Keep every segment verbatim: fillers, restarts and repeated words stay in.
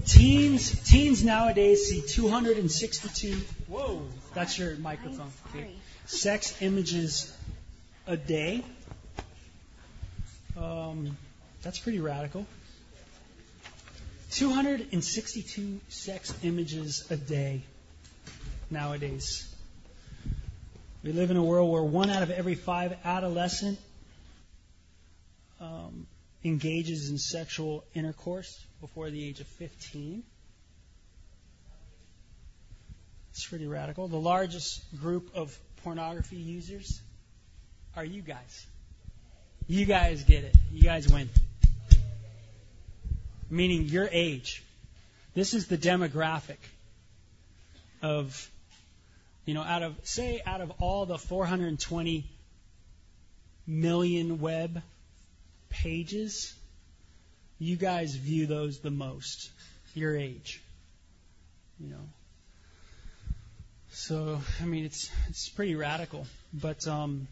teens teens nowadays see two hundred sixty-two. Whoa, that's your microphone. Okay. Sex images a day. Um, that's pretty radical. two hundred sixty-two sex images a day nowadays. We live in a world where one out of every five adolescent um, engages in sexual intercourse before the age of fifteen. It's pretty radical. The largest group of pornography users are you guys. You guys get it. You guys win. Meaning your age. This is the demographic of, you know, out of, say, out of all the four hundred twenty million web pages, you guys view those the most. Your age. You know. So, I mean, it's it's pretty radical. But um,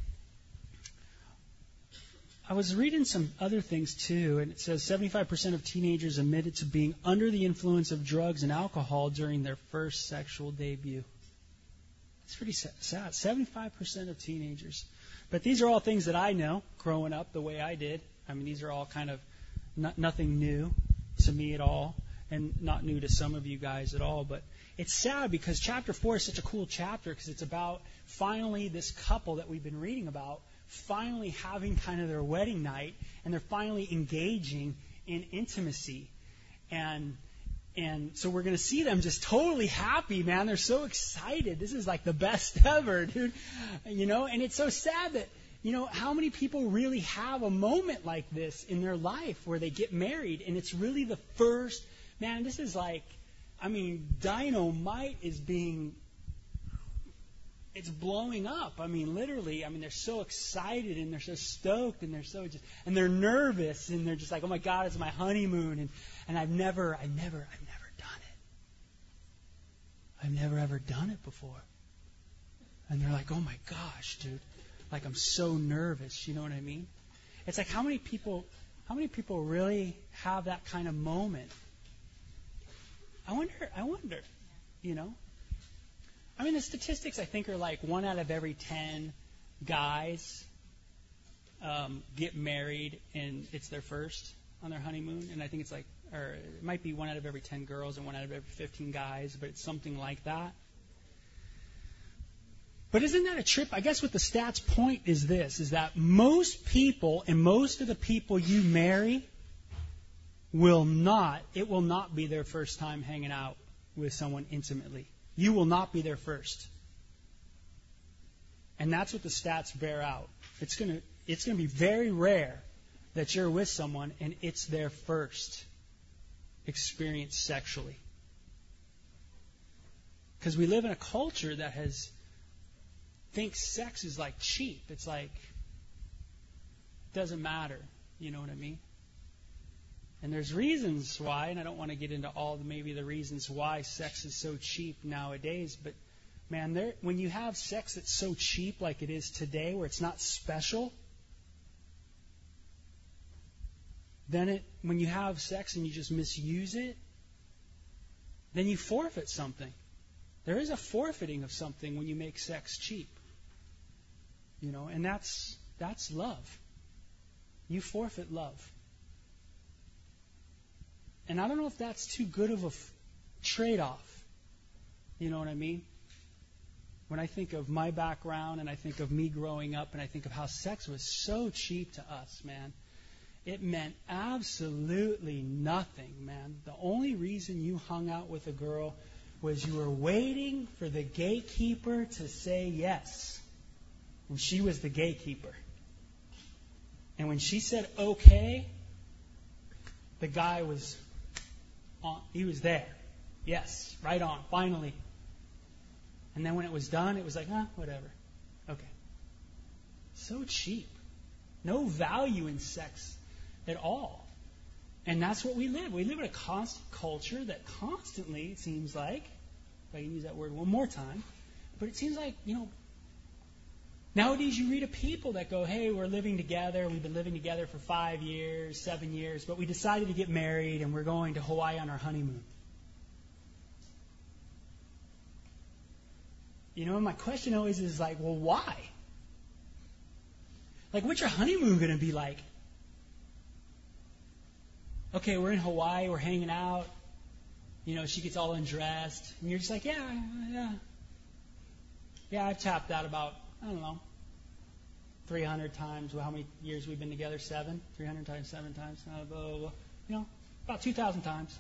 I was reading some other things, too, and it says seventy-five percent of teenagers admitted to being under the influence of drugs and alcohol during their first sexual debut. It's pretty sad. seventy-five percent of teenagers. But these are all things that I know growing up the way I did. I mean, these are all kind of not, nothing new to me at all, and not new to some of you guys at all. But it's sad because chapter four is such a cool chapter because it's about finally this couple that we've been reading about finally having kind of their wedding night, and they're finally engaging in intimacy. And and so we're going to see them just totally happy, man. They're so excited. This is like the best ever, dude. You know, and it's so sad that, you know, how many people really have a moment like this in their life where they get married, and it's really the first, man, this is like, I mean, dynamite is being, it's blowing up. I mean, literally, I mean, they're so excited and they're so stoked and they're so just, and they're nervous and they're just like, oh my God, it's my honeymoon. And, and I've never, I've never, I've never done it. I've never ever done it before. And they're like, oh my gosh, dude, like I'm so nervous. You know what I mean? It's like, how many people, how many people really have that kind of moment? I wonder, I wonder, you know. I mean, the statistics, I think, are like one out of every ten guys um, get married and it's their first on their honeymoon. And I think it's like, or it might be one out of every ten girls and one out of every fifteen guys, but it's something like that. But isn't that a trip? I guess what the stats point is this, is that most people and most of the people you marry will not, it will not be their first time hanging out with someone intimately. You will not be their first. And that's what the stats bear out. It's going to it's going to be very rare that you're with someone and it's their first experience sexually. Because we live in a culture that has thinks sex is like cheap. It's like, it doesn't matter. You know what I mean? And there's reasons why, and I don't want to get into all the, maybe the reasons why sex is so cheap nowadays, but man, there, when you have sex that's so cheap like it is today, where it's not special, then it, when you have sex and you just misuse it, then you forfeit something. There is a forfeiting of something when you make sex cheap. You know, and that's that's love. You forfeit love. And I don't know if that's too good of a f- trade-off. You know what I mean? When I think of my background and I think of me growing up and I think of how sex was so cheap to us, man, it meant absolutely nothing, man. The only reason you hung out with a girl was you were waiting for the gatekeeper to say yes. And she was the gatekeeper. And when she said okay, the guy was on, he was there. Yes, right on, finally. And then when it was done, it was like, ah, whatever. Okay. So cheap. No value in sex at all. And that's what we live. We live in a constant culture that constantly, it seems like, if I can use that word one more time, but it seems like, you know, nowadays you read of people that go, hey, we're living together, we've been living together for five years, seven years, but we decided to get married and we're going to Hawaii on our honeymoon. You know, and my question always is like, well, why? Like, what's your honeymoon going to be like? Okay, we're in Hawaii, we're hanging out. You know, she gets all undressed. And you're just like, yeah, yeah. Yeah, I've tapped out about, I don't know, three hundred times. Well, how many years we've been together? Seven? three hundred times, seven times. Uh, blah, blah, blah. You know, about two thousand times.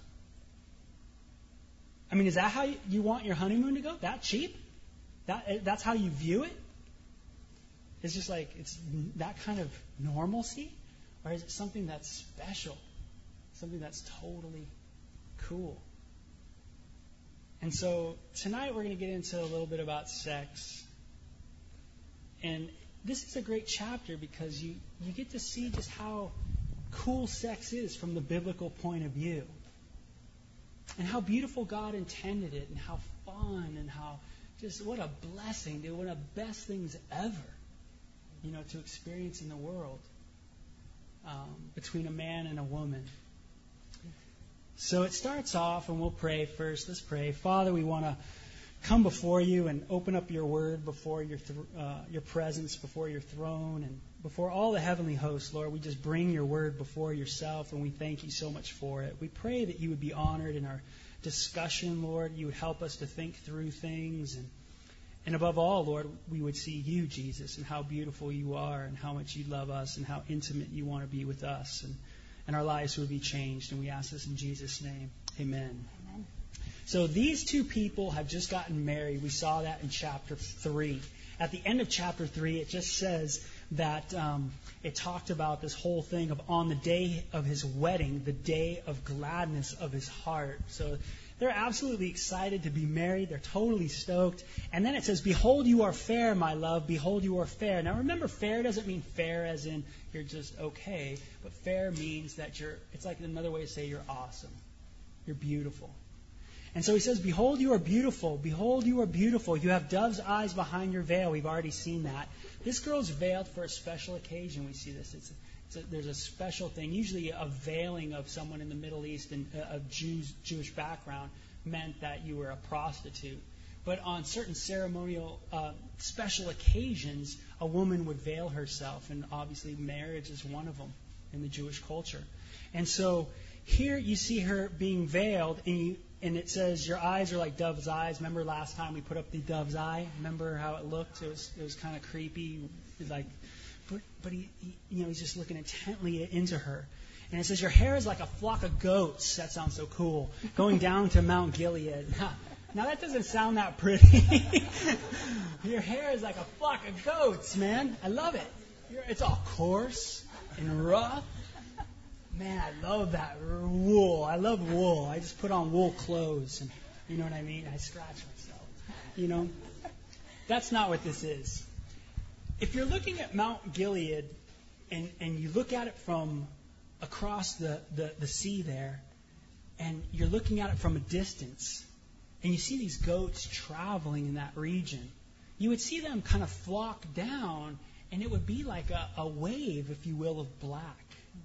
I mean, is that how you want your honeymoon to go? That cheap? That That's how you view it? It's just like, it's that kind of normalcy? Or is it something that's special? Something that's totally cool? And so tonight we're going to get into a little bit about sex. And this is a great chapter because you, you get to see just how cool sex is from the biblical point of view. And how beautiful God intended it, and how fun, and how just what a blessing, dude, one of the best things ever, you know, to experience in the world um, between a man and a woman. So it starts off, and we'll pray first. Let's pray. Father, we want to come before you and open up your word before your th- uh, your presence, before your throne, and before all the heavenly hosts, Lord. We just bring your word before yourself, and we thank you so much for it. We pray that you would be honored in our discussion, Lord. You would help us to think through things. And, and above all, Lord, we would see you, Jesus, and how beautiful you are, and how much you love us, and how intimate you want to be with us. And, and our lives would be changed. And we ask this in Jesus' name. Amen. Amen. So these two people have just gotten married. We saw that in chapter three. At the end of chapter three, it just says that um, it talked about this whole thing of on the day of his wedding, the day of gladness of his heart. So they're absolutely excited to be married. They're totally stoked. And then it says, behold, you are fair, my love. Behold, you are fair. Now remember, fair doesn't mean fair as in you're just okay. But fair means that you're, it's like another way to say you're awesome. You're beautiful. And so he says, behold, you are beautiful. Behold, you are beautiful. You have dove's eyes behind your veil. We've already seen that. This girl's veiled for a special occasion. We see this. It's, it's a, there's a special thing. Usually a veiling of someone in the Middle East and uh, of Jews, Jewish background meant that you were a prostitute. But on certain ceremonial uh, special occasions, a woman would veil herself. And obviously marriage is one of them in the Jewish culture. And so here you see her being veiled, and you, and it says your eyes are like dove's eyes. Remember last time we put up the dove's eye? Remember how it looked? It was it was kind of creepy. It was like, but but he, he you know he's just looking intently into her. And it says your hair is like a flock of goats. That sounds so cool. Going down to Mount Gilead. Now that doesn't sound that pretty. Your hair is like a flock of goats, man. I love it. You're, it's all coarse and rough. Man, I love that wool. I love wool. I just put on wool clothes, and you know what I mean? I scratch myself. You know? That's not what this is. If you're looking at Mount Gilead, and, and you look at it from across the, the, the sea there, and you're looking at it from a distance, and you see these goats traveling in that region, you would see them kind of flock down, and it would be like a, a wave, if you will, of black.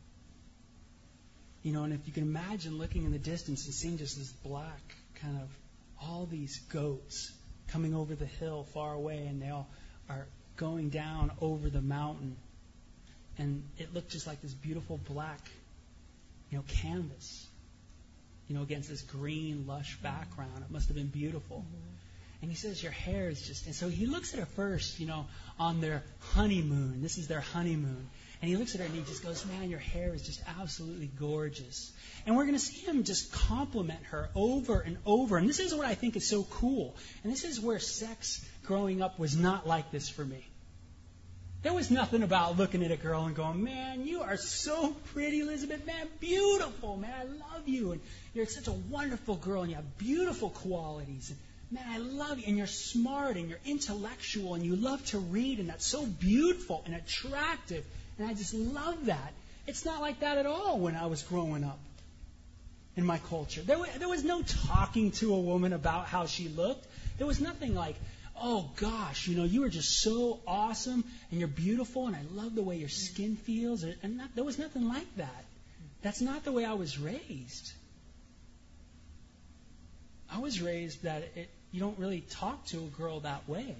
You know, and if you can imagine looking in the distance and seeing just this black kind of all these goats coming over the hill far away, and they all are going down over the mountain. And it looked just like this beautiful black, you know, canvas, you know, against this green, lush background. It must have been beautiful. Mm-hmm. And he says, your hair is just... And so he looks at her first, you know, on their honeymoon. This is their honeymoon. And he looks at her and he just goes, man, your hair is just absolutely gorgeous. And we're going to see him just compliment her over and over. And this is what I think is so cool. And this is where sex growing up was not like this for me. There was nothing about looking at a girl and going, man, you are so pretty, Elizabeth. Man, beautiful. Man, I love you. And you're such a wonderful girl and you have beautiful qualities. And man, I love you. And you're smart and you're intellectual and you love to read. And that's so beautiful and attractive. And I just love that. It's not like that at all when I was growing up in my culture. There, w- there was no talking to a woman about how she looked. There was nothing like, oh, gosh, you know, you are just so awesome and you're beautiful and I love the way your skin feels. And not, there was nothing like that. That's not the way I was raised. I I was raised that it, you don't really talk to a girl that way.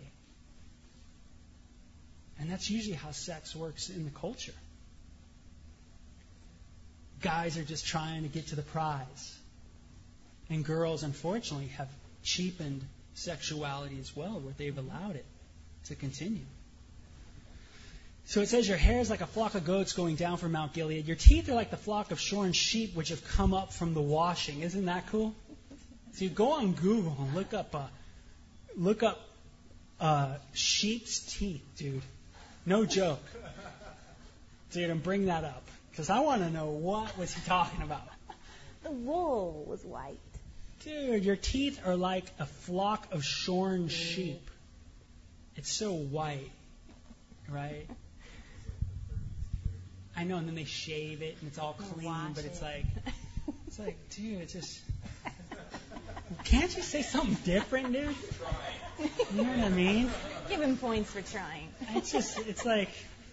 And that's usually how sex works in the culture. Guys are just trying to get to the prize. And girls, unfortunately, have cheapened sexuality as well, where they've allowed it to continue. So it says your hair is like a flock of goats going down from Mount Gilead. Your teeth are like the flock of shorn sheep which have come up from the washing. Isn't that cool? So you go on Google and look up, uh, look up uh, sheep's teeth, dude. No joke, dude. And bring that up because I want to know what was he talking about. The wool was white. Dude, your teeth are like a flock of shorn sheep. It's so white, right? I know, and then they shave it, and it's all clean, but it's like, it's like, dude, it's just, can't you say something different, dude? You know what I mean? Give him points for trying. It's just, it's like,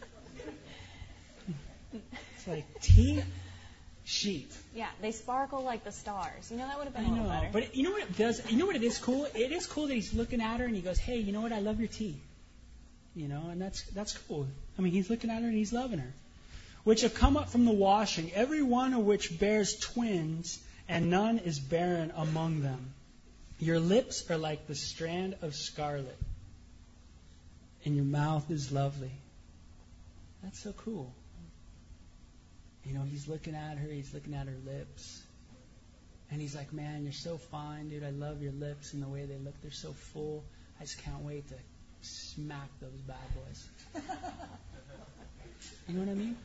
it's like teeth, sheep. Yeah, they sparkle like the stars. You know, that would have been I a little know, better. but you know what it does? You know what it is cool? It is cool that he's looking at her and he goes, hey, you know what? I love your teeth. You know, and that's that's cool. I mean, he's looking at her and he's loving her. Which have come up from the washing, every one of which bears twins, and none is barren among them. Your lips are like the strand of scarlet, and your mouth is lovely. That's so cool. You know, he's looking at her, he's looking at her lips. And he's like, man, you're so fine, dude. I love your lips and the way they look. They're so full. I just can't wait to smack those bad boys. You know what I mean?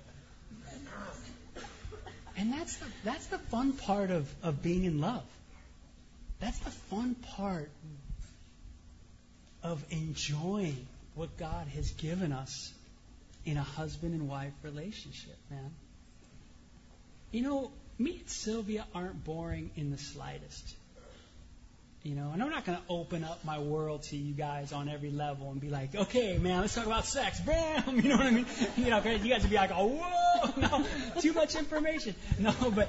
And that's the, that's the fun part of, of being in love. That's the fun part of enjoying what God has given us in a husband and wife relationship, man. You know, me and Sylvia aren't boring in the slightest. You know, and I'm not going to open up my world to you guys on every level and be like, okay, man, let's talk about sex. Bam! You know what I mean? You know, you guys would be like, oh, whoa, no, too much information. No, but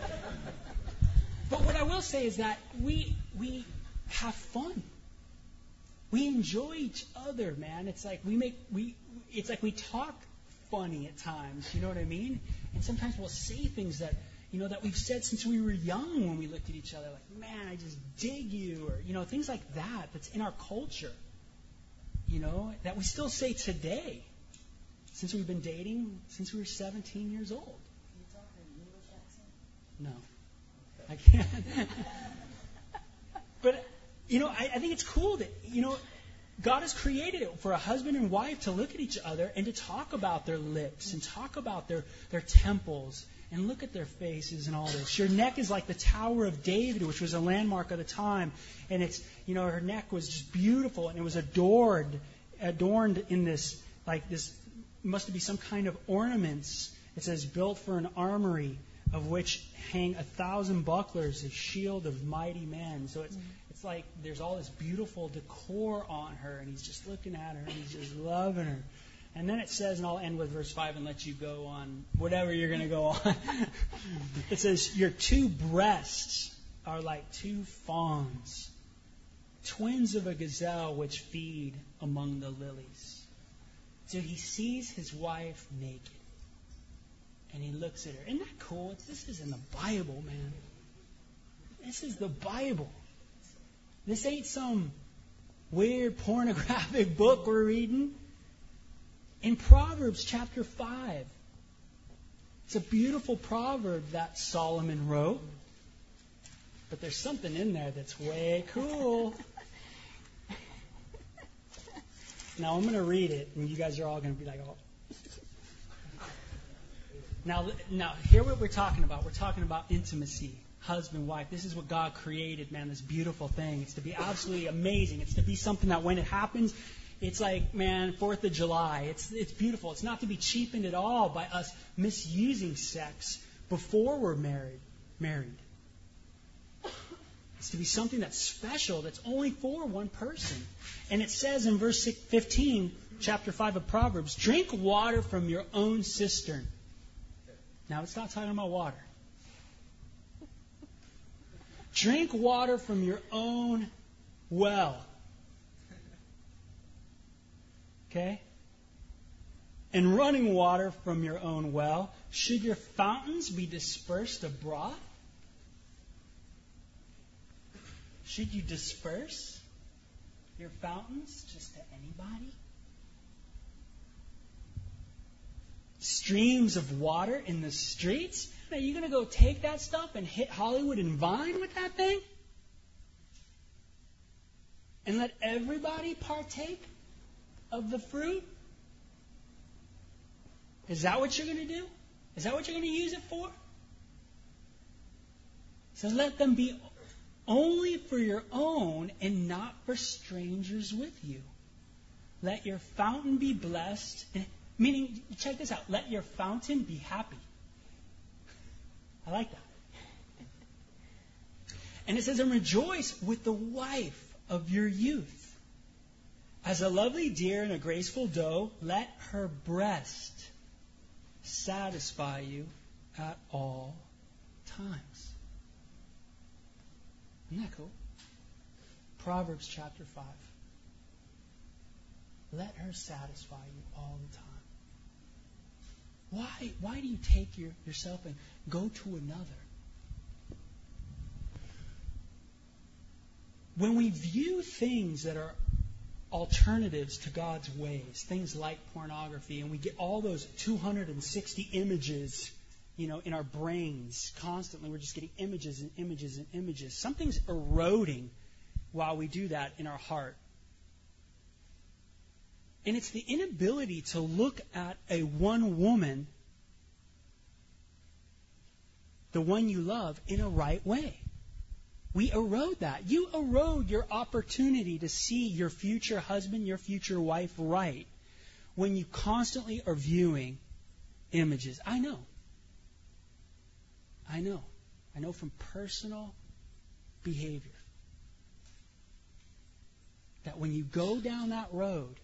but what I will say is that we we have fun. We enjoy each other, man. It's like we make we it's like we talk funny at times. You know what I mean? And sometimes we'll say things that, you know, that we've said since we were young when we looked at each other, like, man, I just dig you, or, you know, things like that, that's in our culture, you know, that we still say today, since we've been dating, since we were seventeen years old. Can you talk in English accent? No, I can't. But, you know, I, I think it's cool that, you know, God has created it for a husband and wife to look at each other and to talk about their lips and talk about their, their temples and look at their faces and all this. Your neck is like the Tower of David, which was a landmark of the time. And it's, you know, her neck was just beautiful, and it was adored, adorned in this, like this, must be some kind of ornaments. It says, built for an armory, of which hang a thousand bucklers, a shield of mighty men. So it's, it's like there's all this beautiful decor on her, and he's just looking at her, and he's just loving her. And then it says, and I'll end with verse five and let you go on whatever you're going to go on. It says, your two breasts are like two fawns, twins of a gazelle which feed among the lilies. So he sees his wife naked, and he looks at her. Isn't that cool? It's, this is in the Bible, man. This is the Bible. This ain't some weird pornographic book we're reading. In Proverbs chapter five, it's a beautiful proverb that Solomon wrote, but there's something in there that's way cool. Now I'm going to read it, and you guys are all going to be like, oh. Now, now, hear what we're talking about. We're talking about intimacy, husband, wife. This is what God created, man, this beautiful thing. It's to be absolutely amazing. It's to be something that when it happens, it's like, man, fourth of July. It's it's beautiful. It's not to be cheapened at all by us misusing sex before we're married. Married. It's to be something that's special, that's only for one person. And it says in verse fifteen, chapter five of Proverbs, drink water from your own cistern. Now, it's not talking about water. Drink water from your own well. Okay? And running water from your own well. Should your fountains be dispersed abroad? Should you disperse your fountains just to anybody? Streams of water in the streets? Are you going to go take that stuff and hit Hollywood and Vine with that thing? And let everybody partake of the fruit? Is that what you're going to do? Is that what you're going to use it for? So let them be only for your own and not for strangers with you. Let your fountain be blessed. Meaning, check this out. Let your fountain be happy. I like that. And it says, and rejoice with the wife of your youth. As a lovely deer and a graceful doe, let her breast satisfy you at all times. Isn't that cool? Proverbs chapter five. Let her satisfy you all the time. Why, why do you take your, yourself and go to another? When we view things that are alternatives to God's ways, things like pornography, and we get all those two hundred sixty images, you know, in our brains constantly, we're just getting images and images and images. Something's eroding while we do that in our heart. And it's the inability to look at a one woman, the one you love, in a right way. We erode that. You erode your opportunity to see your future husband, your future wife right when you constantly are viewing images. I know. I know. I know from personal behavior that when you go down that road,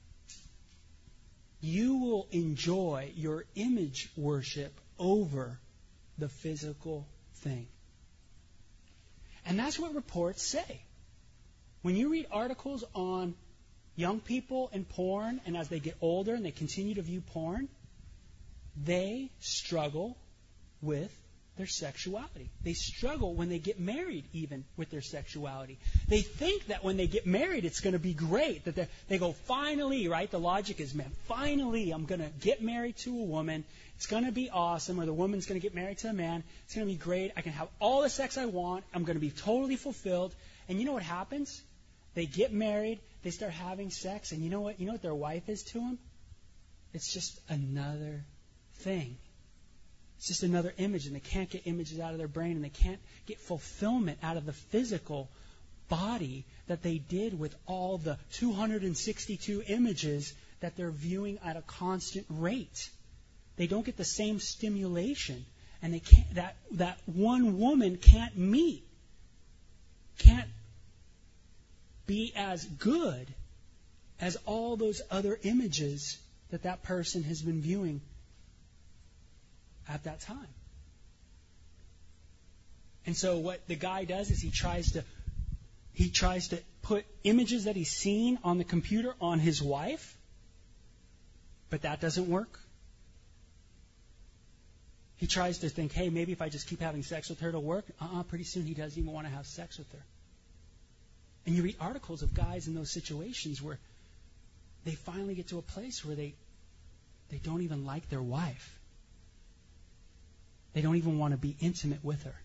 you will enjoy your image worship over the physical thing. And that's what reports say. When you read articles on young people and porn, and as they get older and they continue to view porn, they struggle with their sexuality. They struggle when they get married even with their sexuality. They think that when they get married it's going to be great. That they go, finally, right? The logic is, man, finally I'm going to get married to a woman. It's going to be awesome. Or the woman's going to get married to a man. It's going to be great. I can have all the sex I want. I'm going to be totally fulfilled. And you know what happens? They get married. They start having sex. And you know what? You know what their wife is to them? It's just another thing. It's just another image, and they can't get images out of their brain, and they can't get fulfillment out of the physical body that they did with all the two hundred sixty-two images that they're viewing at a constant rate. They don't get the same stimulation, and they can't. That that one woman can't meet, can't be as good as all those other images that that person has been viewing at that time. And so what the guy does is he tries to he tries to put images that he's seen on the computer on his wife, but that doesn't work. He tries to think, hey, maybe if I just keep having sex with her, it'll work. Uh-uh, pretty soon he doesn't even want to have sex with her. And you read articles of guys in those situations where they finally get to a place where they they don't even like their wife. They don't even want to be intimate with her.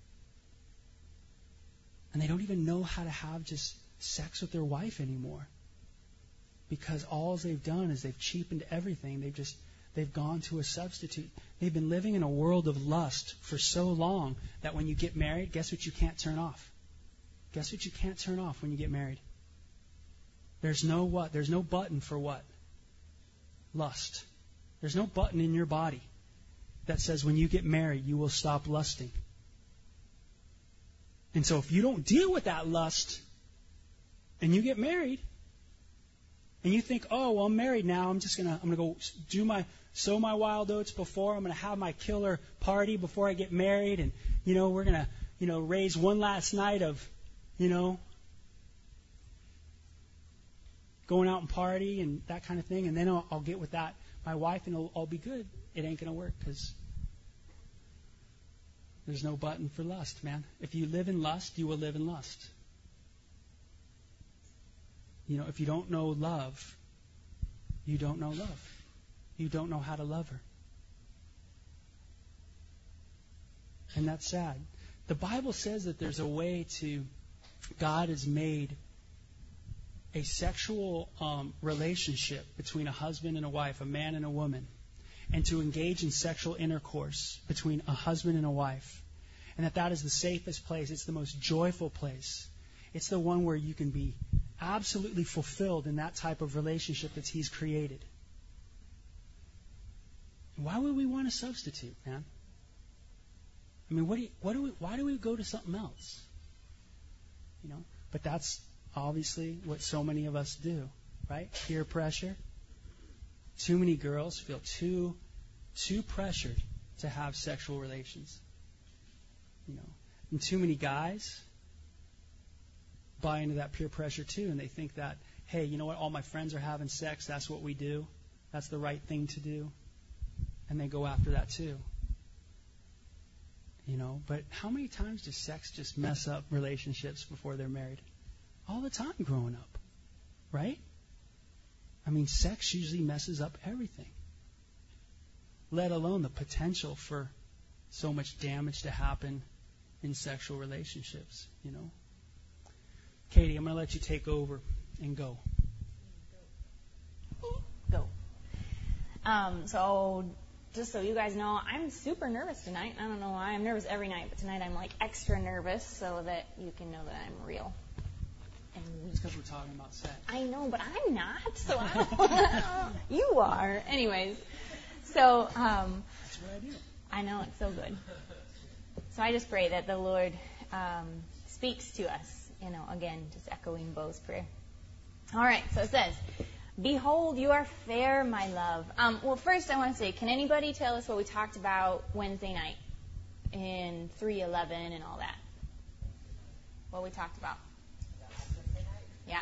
And they don't even know how to have just sex with their wife anymore. Because all they've done is they've cheapened everything. They've just, they've gone to a substitute. They've been living in a world of lust for so long that when you get married, guess what you can't turn off? Guess what you can't turn off when you get married? There's no what? There's no button for what? Lust. There's no button in your body that says when you get married, you will stop lusting. And so if you don't deal with that lust and you get married and you think, oh, well, I'm married now. I'm just going to, I'm going to go do my, sow my wild oats before. I'm going to have my killer party before I get married. And, you know, we're going to you know, raise one last night of, you know, going out and party and that kind of thing, and then I'll, I'll get with that my wife and it'll all be good. It ain't going to work because there's no button for lust, man. If you live in lust, you will live in lust. You know, if you don't know love, you don't know love. You don't know how to love her. And that's sad. The Bible says that there's a way to, God has made a sexual um, relationship between a husband and a wife, a man and a woman, and to engage in sexual intercourse between a husband and a wife. And that that is the safest place. It's the most joyful place. It's the one where you can be absolutely fulfilled in that type of relationship that He's created. Why would we want to substitute, man? I mean, what do you, what do we, why do we go to something else? You know, but that's obviously what so many of us do, right? Peer pressure. Too many girls feel too, too pressured to have sexual relations. You know, and too many guys buy into that peer pressure too, and they think that, hey, you know what? All my friends are having sex. That's what we do. That's the right thing to do. And they go after that too. You know, but how many times does sex just mess up relationships before they're married? All the time growing up, right? I mean, sex usually messes up everything, let alone the potential for so much damage to happen in sexual relationships, you know. Katie, I'm going to let you take over and go. Go. Um, so just so you guys know, I'm super nervous tonight. I don't know why. I'm nervous every night, but tonight I'm like extra nervous so that you can know that I'm real. It's because we're talking about sex. I know, but I'm not. So I don't You are. Anyways, so um, that's what I do. I know, it's so good. So I just pray that the Lord um, speaks to us. You know, again, just echoing Bo's prayer. All right. So it says, "Behold, you are fair, my love." Um, well, first I want to say, can anybody tell us what we talked about Wednesday night in three eleven and all that? What we talked about? Yeah.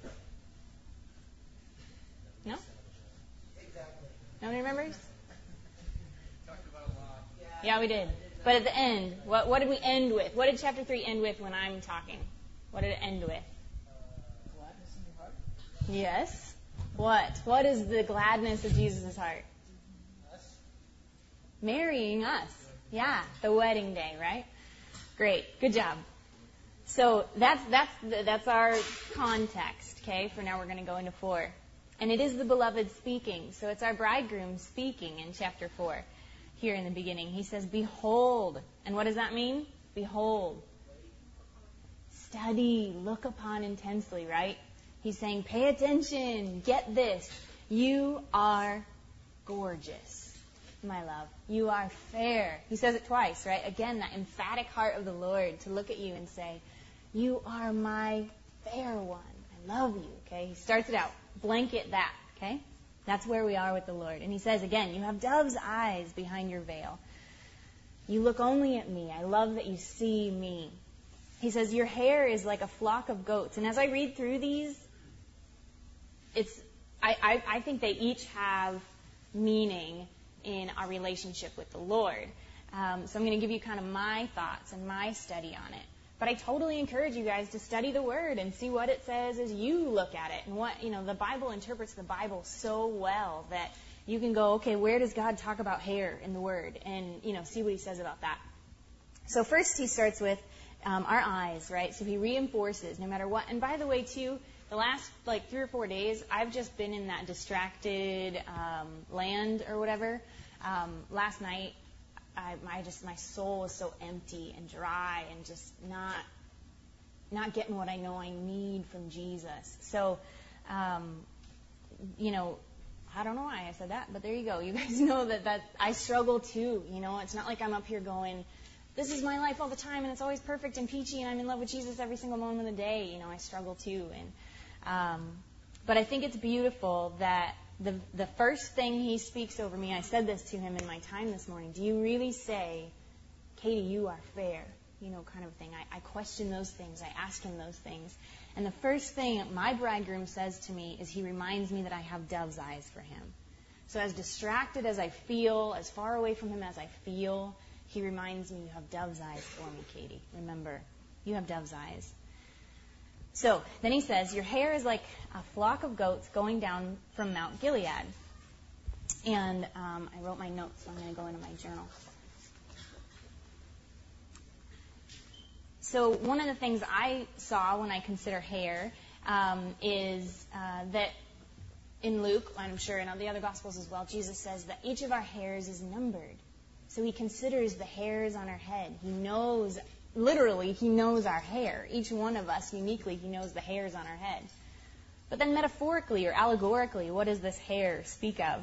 No? Nobody remembers? Talked about a lot. Yeah, we did. But at the end, what, what did we end with? What did chapter three end with when I'm talking? What did it end with? Uh, gladness in your heart. Yes. What? What is the gladness of Jesus' heart? Us. Marrying us. Yeah, the wedding day, right? Great. Good job. So that's that's that's our context, okay? For now we're going to go into four. And it is the beloved speaking. So it's our bridegroom speaking in chapter four. Here in the beginning, he says, "Behold." And what does that mean? Behold. Study, look upon intensely, right? He's saying, pay attention, get this. You are gorgeous, my love. You are fair. He says it twice, right? Again, that emphatic heart of the Lord to look at you and say, you are my fair one. I love you, okay? He starts it out. Blanket that, okay? That's where we are with the Lord. And he says again, you have dove's eyes behind your veil. You look only at me. I love that you see me. He says, your hair is like a flock of goats. And as I read through these, it's I, I, I think they each have meaning in our relationship with the Lord. Um, so I'm going to give you kind of my thoughts and my study on it. But I totally encourage you guys to study the Word and see what it says as you look at it. And what, you know, the Bible interprets the Bible so well that you can go, okay, where does God talk about hair in the Word? And, you know, see what He says about that. So first he starts with um, our eyes, right? So he reinforces no matter what. And by the way, too, the last, like, three or four days, I've just been in that distracted um, land or whatever. Um, last night, I, I just my soul was so empty and dry and just not not getting what I know I need from Jesus. So, um, you know, I don't know why I said that, but there you go. You guys know that, that I struggle too. You know, it's not like I'm up here going, this is my life all the time and it's always perfect and peachy and I'm in love with Jesus every single moment of the day. You know, I struggle too. And um, but I think it's beautiful that The the first thing he speaks over me, I said this to him in my time this morning, do you really say, Katie, you are fair? you know, kind of thing. I, I question those things. I ask him those things. And the first thing my bridegroom says to me is he reminds me that I have dove's eyes for him. So as distracted as I feel, as far away from him as I feel, he reminds me, you have dove's eyes for me, Katie. Remember, you have dove's eyes. So then he says, your hair is like a flock of goats going down from Mount Gilead. And um, I wrote my notes, so I'm going to go into my journal. So one of the things I saw when I consider hair um, is uh, that in Luke, and I'm sure in the other Gospels as well, Jesus says that each of our hairs is numbered. So he considers the hairs on our head. He knows, literally, he knows our hair. Each one of us, uniquely, he knows the hairs on our head. But then metaphorically or allegorically, what does this hair speak of?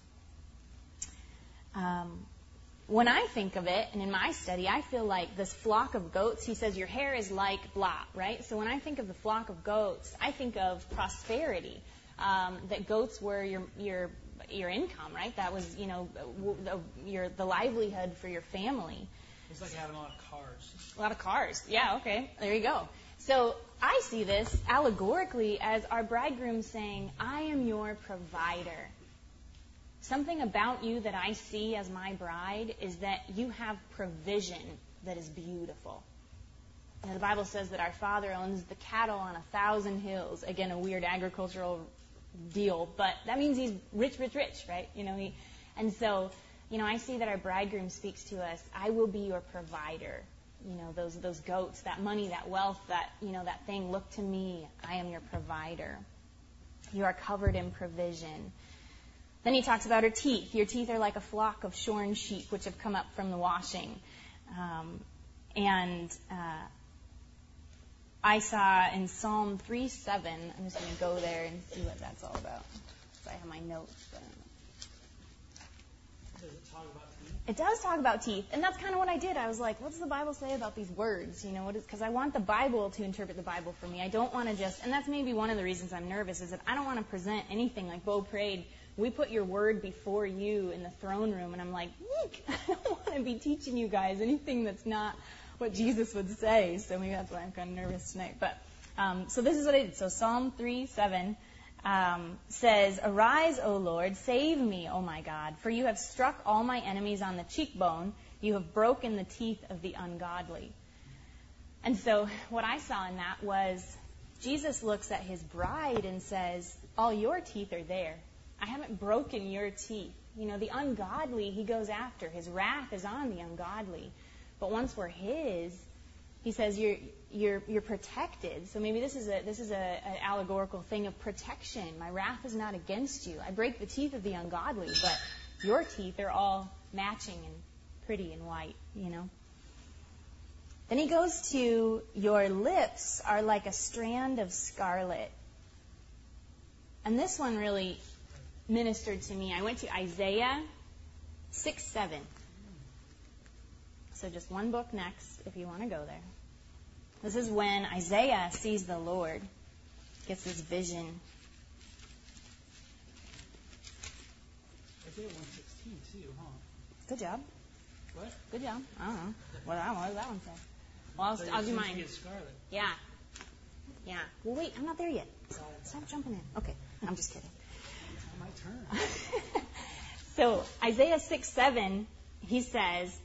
Um, when I think of it, and in my study, I feel like this flock of goats, he says your hair is like blah, right? So when I think of the flock of goats, I think of prosperity. Um, that goats were your your your income, right? That was, you know, w- the, your the livelihood for your family. It's like having a lot of cars. A lot of cars. Yeah, okay. There you go. So I see this allegorically as our bridegroom saying, I am your provider. Something about you that I see as my bride is that you have provision that is beautiful. You know, the Bible says that our Father owns the cattle on a thousand hills. Again, a weird agricultural deal, but that means he's rich, rich, rich, right? You know, he, and so, you know, I see that our bridegroom speaks to us, I will be your provider. You know, those those goats, that money, that wealth, that, you know, that thing, look to me, I am your provider. You are covered in provision. Then he talks about her teeth. Your teeth are like a flock of shorn sheep which have come up from the washing. Um, and uh, I saw in Psalm three seven, I'm just going to go there and see what that's all about. So I have my notes. But Does it talk about teeth? it does talk about teeth, and that's kind of what I did. I was like, what does the Bible say about these words? You know, what is, because I want the Bible to interpret the Bible for me. I don't want to just, and that's maybe one of the reasons I'm nervous, is that I don't want to present anything like Bo prayed. We put your word before you in the throne room, and I'm like, Eek, I don't want to be teaching you guys anything that's not what Jesus would say. So maybe that's why I'm kind of nervous tonight. But um, so this is what I did. So Psalm three seven um, says, Arise, O Lord, save me, O my God, for you have struck all my enemies on the cheekbone. You have broken the teeth of the ungodly. And so what I saw in that was Jesus looks at his bride and says, all your teeth are there. I haven't broken your teeth. You know, the ungodly he goes after. His wrath is on the ungodly. But once we're his, he says you're you're you're protected. So maybe this is a this is a an allegorical thing of protection. My wrath is not against you. I break the teeth of the ungodly, but your teeth are all matching and pretty and white, you know. Then he goes to your lips are like a strand of scarlet. And this one really ministered to me. I went to Isaiah six seven. So just one book next if you want to go there. This is when Isaiah sees the Lord, gets this vision. Isaiah one sixteen too, huh? Good job. What? Good job. I don't know. What, I don't know. What does that one say? Well, I'll, So I'll do seems to mine. be a scarlet. Yeah. Yeah. Well, wait. I'm not there yet. Stop jumping in. Okay. I'm just kidding. It's not my turn. So Isaiah six seven, he says,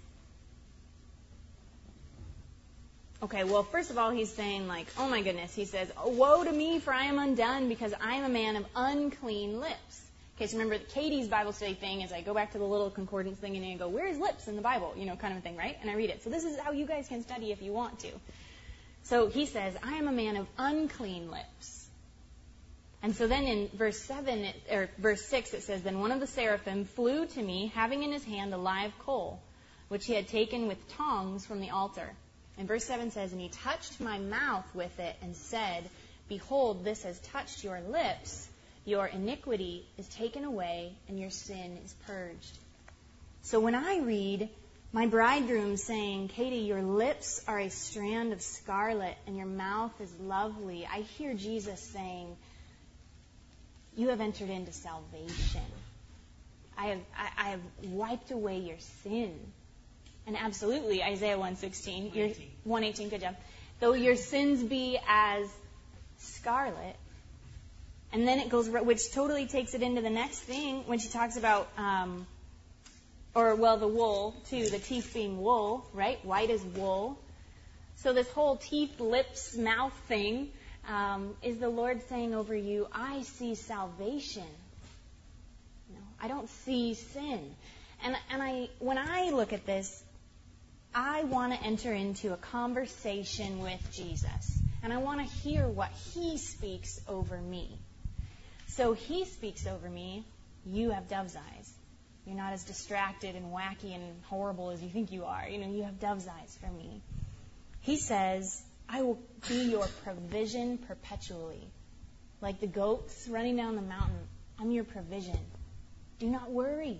okay, well, first of all, he's saying, like, oh, my goodness. He says, oh, woe to me, for I am undone, because I am a man of unclean lips. Okay, so remember, Katie's Bible study thing is I go back to the little concordance thing and I go, where's lips in the Bible? You know, kind of thing, right? And I read it. So this is how you guys can study if you want to. So he says, I am a man of unclean lips. And so then in verse seven, it, or verse six, it says, then one of the seraphim flew to me, having in his hand a live coal, which he had taken with tongs from the altar. And verse seven says, and he touched my mouth with it and said, behold, this has touched your lips. Your iniquity is taken away and your sin is purged. So when I read my bridegroom saying, Katie, your lips are a strand of scarlet and your mouth is lovely, I hear Jesus saying, you have entered into salvation. I have, I, I have wiped away your sin. And absolutely, Isaiah one sixteen, your, one eighteen, good job. Though your sins be as scarlet. And then it goes, which totally takes it into the next thing when she talks about, um, or, well, the wool, too, the teeth being wool, right? White as wool. So this whole teeth, lips, mouth thing um, is the Lord saying over you, I see salvation. You know, I don't see sin. And, and I, when I look at this, I want to enter into a conversation with Jesus. And I want to hear what He speaks over me. So He speaks over me, you have dove's eyes. You're not as distracted and wacky and horrible as you think you are. You know, you have dove's eyes for me. He says, I will be your provision perpetually. Like the goats running down the mountain, I'm your provision. Do not worry.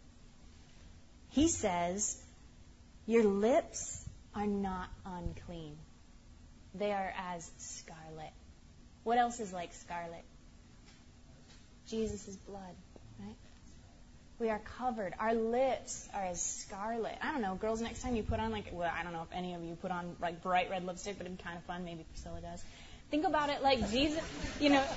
He says, your lips are not unclean. They are as scarlet. What else is like scarlet? Jesus' blood, right? We are covered. Our lips are as scarlet. I don't know, girls, next time you put on, like, well, I don't know if any of you put on, like, bright red lipstick, but it'd be kind of fun. Maybe Priscilla does. Think about it like Jesus, you know,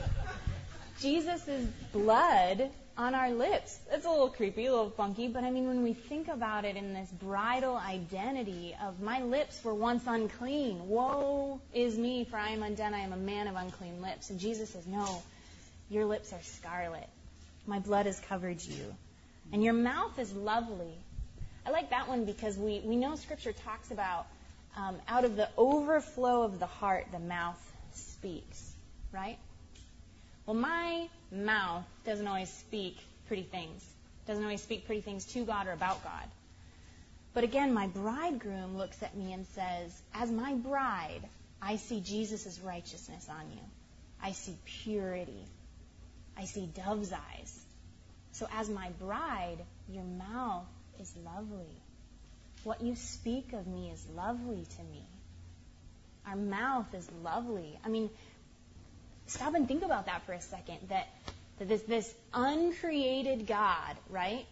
Jesus' blood on our lips. It's a little creepy, a little funky, but I mean, when we think about it in this bridal identity of my lips were once unclean. Woe is me, for I am undone. I am a man of unclean lips. And Jesus says, no, your lips are scarlet. My blood has covered you. And your mouth is lovely. I like that one because we, we know Scripture talks about um, out of the overflow of the heart, the mouth speaks, right? Well, my mouth doesn't always speak pretty things. Doesn't always speak pretty things to God or about God. But again, my bridegroom looks at me and says, as my bride, I see Jesus' righteousness on you. I see purity. I see dove's eyes. So as my bride, your mouth is lovely. What you speak of me is lovely to me. Our mouth is lovely. I mean, stop and think about that for a second. That, that this, this uncreated God, right,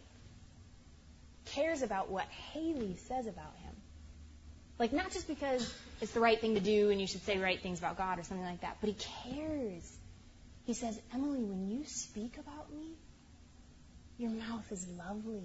cares about what Haley says about Him. Like, not just because it's the right thing to do and you should say right things about God or something like that, but He cares. He says, Emily, when you speak about me, your mouth is lovely.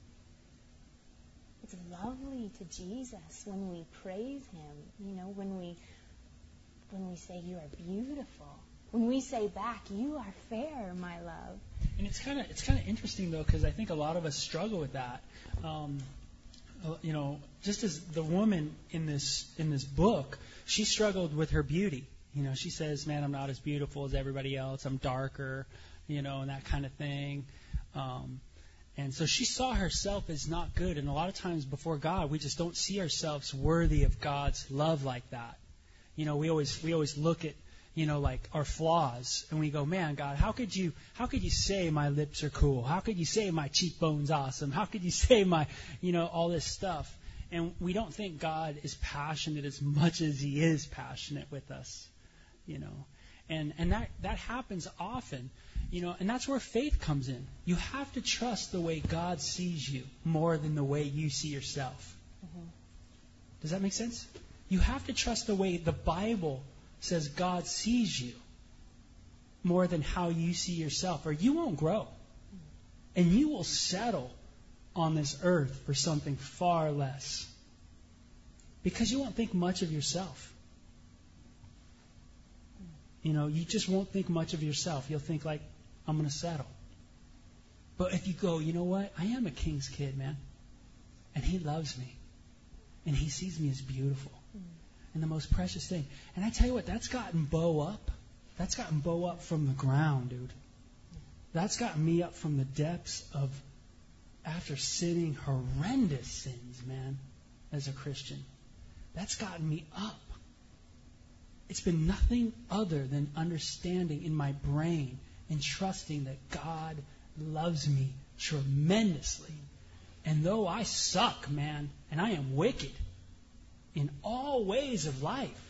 It's lovely to Jesus when we praise Him. You know, when we when we say you are beautiful. When we say back, you are fair, my love. And it's kind of it's kind of interesting though, because I think a lot of us struggle with that. Um, you know, just as the woman in this in this book, she struggled with her beauty. You know, she says, man, I'm not as beautiful as everybody else. I'm darker, you know, and that kind of thing. Um, and so she saw herself as not good. And a lot of times before God, we just don't see ourselves worthy of God's love like that. You know, we always we always look at, you know, like our flaws, and we go, man, God, how could you how could you say my lips are cool? How could you say my cheekbone's awesome? How could you say my, you know, all this stuff? And we don't think God is passionate as much as He is passionate with us. You know, and, and that, that happens often, you know, and that's where faith comes in. You have to trust the way God sees you more than the way you see yourself. Mm-hmm. Does that make sense? You have to trust the way the Bible says God sees you more than how you see yourself, or you won't grow. And you will settle on this earth for something far less. Because you won't think much of yourself. You know, you just won't think much of yourself. You'll think like, I'm going to settle. But if you go, you know what? I am a king's kid, man. And He loves me. And He sees me as beautiful. Mm. And the most precious thing. And I tell you what, that's gotten Bo up. That's gotten Bo up from the ground, dude. That's gotten me up from the depths of, after sinning horrendous sins, man, as a Christian. That's gotten me up. It's been nothing other than understanding in my brain and trusting that God loves me tremendously. And though I suck, man, and I am wicked in all ways of life,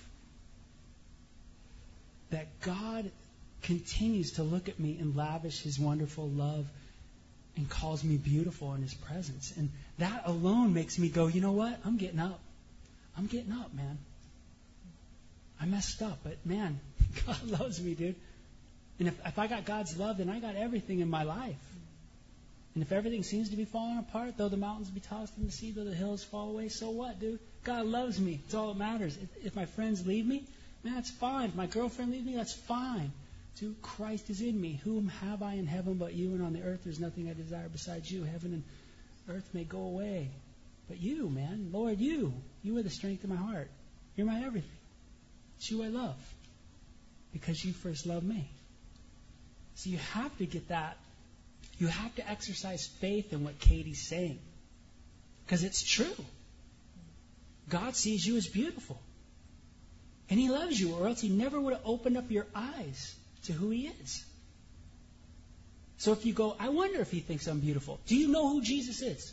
that God continues to look at me and lavish His wonderful love and calls me beautiful in His presence. And that alone makes me go, you know what? I'm getting up. I'm getting up, man. I messed up, but man, God loves me, dude. And if, if I got God's love, then I got everything in my life. And if everything seems to be falling apart, though the mountains be tossed in the sea, though the hills fall away, so what, dude? God loves me. It's all that matters. If, if my friends leave me, man, that's fine. If my girlfriend leaves me, that's fine. Dude, Christ is in me. Whom have I in heaven but you? And on the earth there's nothing I desire besides you. Heaven and earth may go away. But you, man, Lord, you. You are the strength of my heart. You're my everything. It's you I love. Because you first loved me. So you have to get that. You have to exercise faith in what Katie's saying. Because it's true. God sees you as beautiful. And He loves you, or else He never would have opened up your eyes to who He is. So if you go, I wonder if He thinks I'm beautiful. Do you know who Jesus is?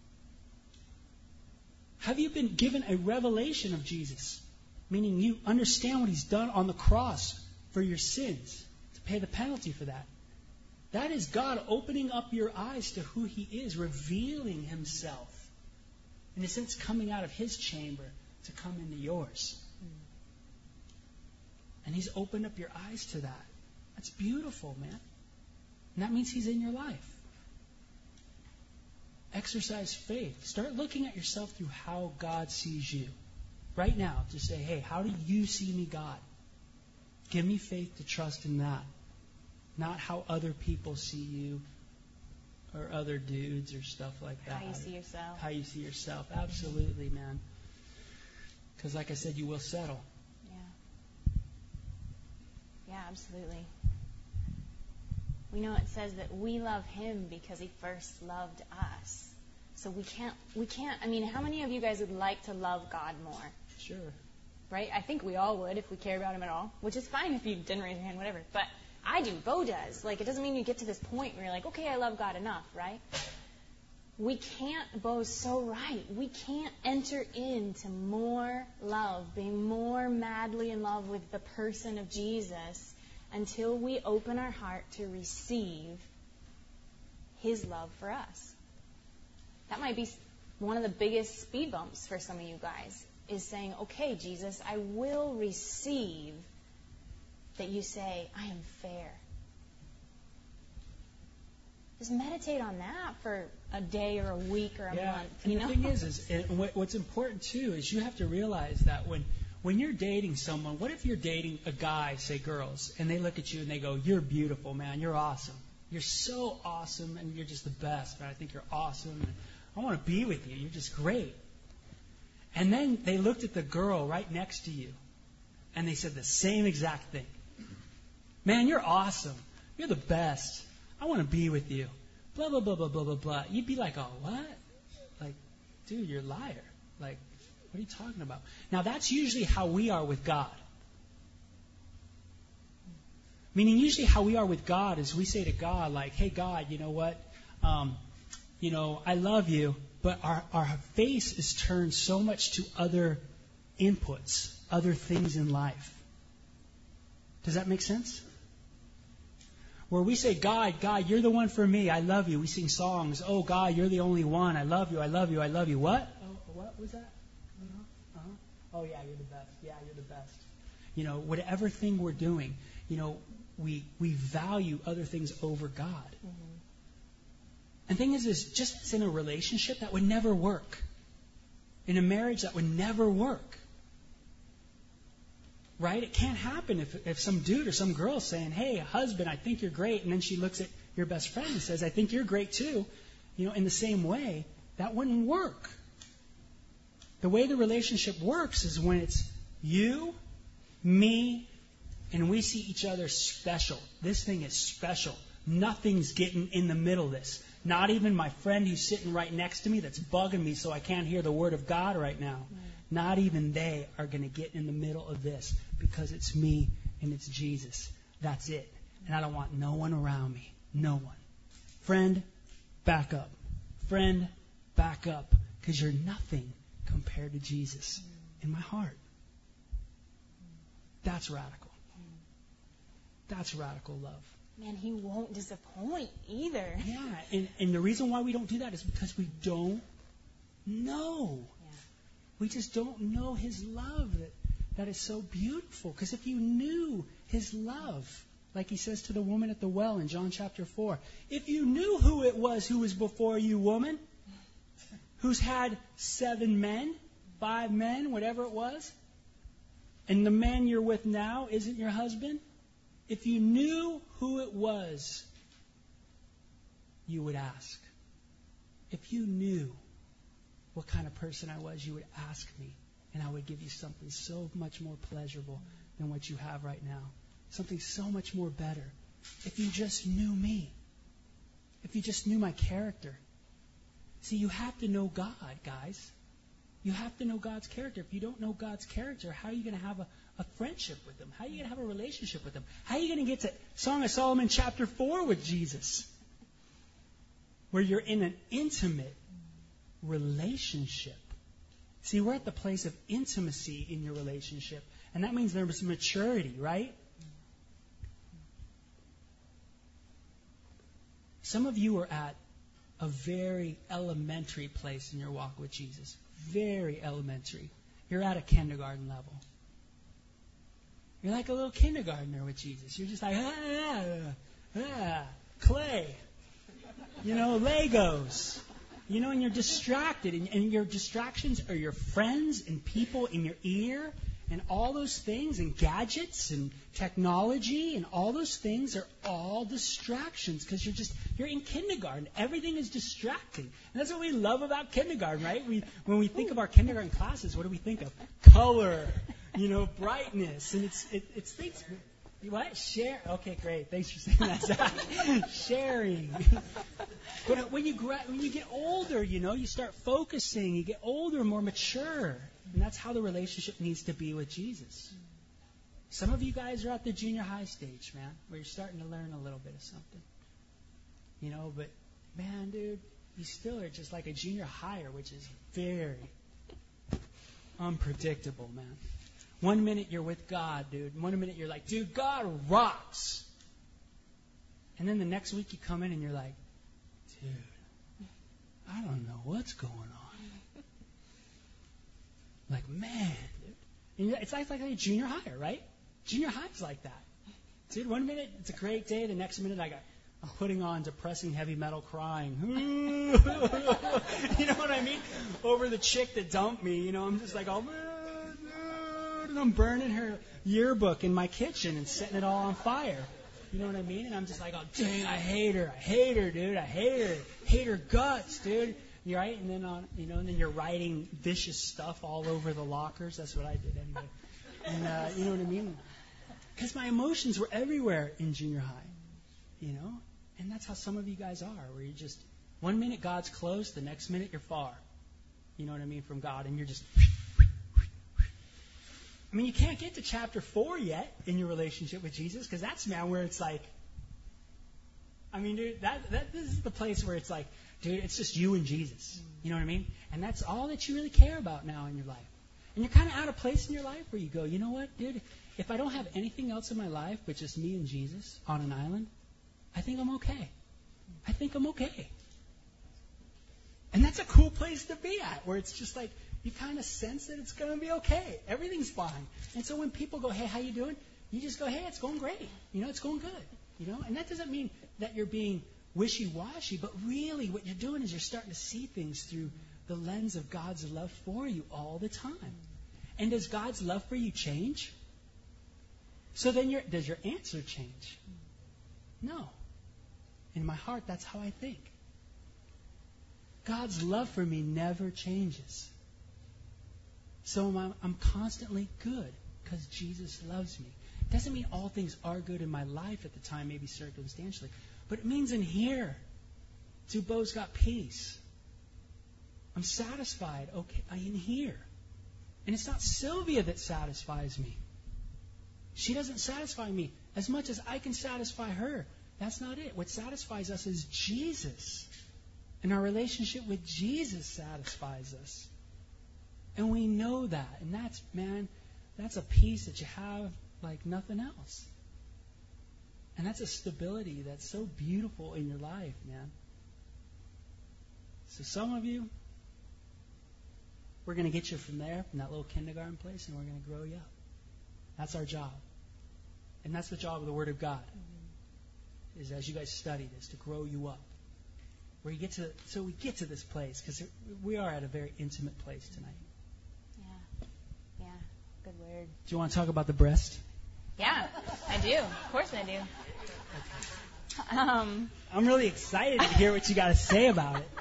Have you been given a revelation of Jesus? Meaning you understand what He's done on the cross for your sins, to pay the penalty for that. That is God opening up your eyes to who He is, revealing Himself. In a sense, coming out of His chamber to come into yours. And He's opened up your eyes to that. That's beautiful, man. And that means He's in your life. Exercise faith. Start looking at yourself through how God sees you. Right now, just say, hey, how do you see me, God? Give me faith to trust in that. Not how other people see you or other dudes or stuff like that. How you see yourself. How you see yourself. Absolutely, man. Because like I said, you will settle. Yeah. Yeah, absolutely. We know it says that we love Him because He first loved us. So we can't, we can't, I mean, how many of you guys would like to love God more? Sure. Right? I think we all would if we care about Him at all, which is fine if you didn't raise your hand, whatever. But I do. Bo does. Like, it doesn't mean you get to this point where you're like, okay, I love God enough, right? We can't, Bo's so right. We can't enter into more love, being more madly in love with the person of Jesus until we open our heart to receive His love for us. That might be one of the biggest speed bumps for some of you guys, is saying, okay, Jesus, I will receive that you say, I am fair. Just meditate on that for a day or a week or a yeah. month. And You the know? thing is, is and what, what's important too is you have to realize that when when you're dating someone, what if you're dating a guy, say girls, and they look at you and they go, you're beautiful, man, you're awesome. You're so awesome and you're just the best, man. I think you're awesome. And I want to be with you. You're just great. And then they looked at the girl right next to you and they said the same exact thing. Man, you're awesome. You're the best. I want to be with you. Blah, blah, blah, blah, blah, blah, blah. You'd be like, oh, what? Like, dude, you're a liar. Like, what are you talking about? Now, that's usually how we are with God. Meaning, usually how we are with God is we say to God, like, hey, God, you know what? Um, you know, I love you, but our, our face is turned so much to other inputs, other things in life. Does that make sense? Where we say, God, God, you're the one for me. I love you. We sing songs. Oh, God, you're the only one. I love you. I love you. I love you. What? Oh, what was that? Uh-huh. Uh-huh. Oh, yeah, you're the best. Yeah, you're the best. You know, whatever thing we're doing, you know, we we value other things over God. Mm-hmm. And the thing is, is just as in a relationship, that would never work. In a marriage, that would never work. Right? It can't happen if if some dude or some girl is saying, hey, husband, I think you're great, and then she looks at your best friend and says, I think you're great too. You know, in the same way, that wouldn't work. The way the relationship works is when it's you, me, and we see each other special. This thing is special. Nothing's getting in the middle of this. Not even my friend who's sitting right next to me that's bugging me so I can't hear the word of God right now. Mm. Not even they are going to get in the middle of this because it's me and it's Jesus. That's it. And I don't want no one around me. No one. Friend, back up. Friend, back up. Because you're nothing compared to Jesus in my heart. That's radical. That's radical love. man, He won't disappoint either. Yeah, and, and the reason why we don't do that is because we don't know. Yeah. We just don't know His love that, that is so beautiful. Because if you knew His love, like He says to the woman at the well in John chapter four, if you knew who it was who was before you, woman, who's had seven men, five men, whatever it was, and the man you're with now isn't your husband, if you knew who it was, you would ask. If you knew what kind of person I was, you would ask me, and I would give you something so much more pleasurable than what you have right now. Something so much more better. If you just knew me. If you just knew my character. See, you have to know God, guys. You have to know God's character. If you don't know God's character, how are you going to have a, a friendship with Him? How are you going to have a relationship with Him? How are you going to get to Song of Solomon chapter four with Jesus? Where you're in an intimate relationship. See, we're at the place of intimacy in your relationship. And that means there's maturity, right? Some of you are at a very elementary place in your walk with Jesus. Very elementary. You're at a kindergarten level. You're like a little kindergartner with Jesus. You're just like, ah, ah, ah, clay. You know, Legos. You know, and you're distracted. And, and your distractions are your friends and people in your ear and all those things and gadgets and technology and all those things are all distractions because you're just, you're in kindergarten. Everything is distracting. And that's what we love about kindergarten, right? We, when we think of our kindergarten classes, what do we think of? Color, you know, brightness. And it's, it, it's things, what? Share. Okay, great. Thanks for saying that, Zach. Sharing. But when you, gra- when you get older, you know, you start focusing. You get older, more mature. And that's how the relationship needs to be with Jesus. Some of you guys are at the junior high stage, man, where you're starting to learn a little bit of something. You know, but, man, dude, you still are just like a junior higher, which is very unpredictable, man. One minute you're with God, dude. One minute you're like, dude, God rocks. And then the next week you come in and you're like, dude, I don't know what's going on. Like, man, dude. It's like, like a junior higher, right? Junior high's like that. Dude, one minute it's a great day. The next minute I got, I'm putting on depressing heavy metal crying. You know what I mean? Over the chick that dumped me. You know, I'm just like, oh, man, and I'm burning her yearbook in my kitchen and setting it all on fire. You know what I mean? And I'm just like, oh, dang, I hate her. I hate her, dude. I hate her. Hate her guts, dude. You're right, and then on, you know, and then you're writing vicious stuff all over the lockers. That's what I did anyway. And uh, you know what I mean? Because my emotions were everywhere in junior high, you know. And that's how some of you guys are, where you just one minute God's close, the next minute you're far. You know what I mean, from God, and you're just. I mean, you can't get to chapter four yet in your relationship with Jesus, because that's now where it's like. I mean, dude, that that this is the place where it's like. Dude, it's just you and Jesus. You know what I mean? And that's all that you really care about now in your life. And you're kind of at a place in your life where you go, you know what, dude? If I don't have anything else in my life but just me and Jesus on an island, I think I'm okay. I think I'm okay. And that's a cool place to be at, where it's just like you kind of sense that it's going to be okay. Everything's fine. And so when people go, hey, how you doing? You just go, hey, it's going great. You know, it's going good. You know, and that doesn't mean that you're being wishy-washy, but really what you're doing is you're starting to see things through the lens of God's love for you all the time. And does God's love for you change? So then your, does your answer change? No. In my heart, that's how I think. God's love for me never changes. So I'm, I'm constantly good because Jesus loves me. It doesn't mean all things are good in my life at the time, maybe circumstantially. But it means in here, Dubo's got peace. I'm satisfied. Okay, I'm in here. And it's not Sylvia that satisfies me. She doesn't satisfy me as much as I can satisfy her. That's not it. What satisfies us is Jesus. And our relationship with Jesus satisfies us. And we know that. And that's, man, that's a peace that you have like nothing else. And that's a stability that's so beautiful in your life, man. So some of you, we're going to get you from there, from that little kindergarten place, and we're going to grow you up. That's our job. And that's the job of the Word of God, mm-hmm. is as you guys study this, to grow you up. Where you get to, so we get to this place, because we are at a very intimate place tonight. Yeah. Yeah. Good word. Do you want to talk about the breast? Yeah, I do. Of course I do. Um, I'm really excited to hear what you got to say about it.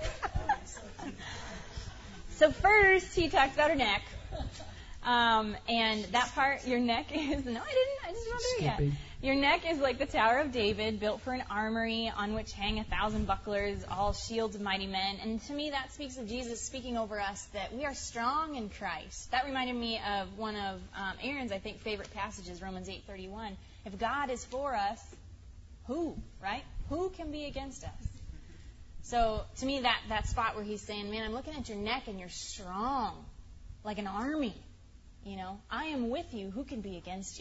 So first, he talked about her neck. Um, and that part, your neck is, no, I didn't, I just not there yet. Your neck is like the Tower of David, built for an armory on which hang a thousand bucklers, all shields of mighty men. And to me, that speaks of Jesus speaking over us that we are strong in Christ. That reminded me of one of um, Aaron's, I think, favorite passages, Romans eight thirty-one. If God is for us, who, right? Who can be against us? So to me, that, that spot where he's saying, man, I'm looking at your neck and you're strong, like an army. You know, I am with you. Who can be against you?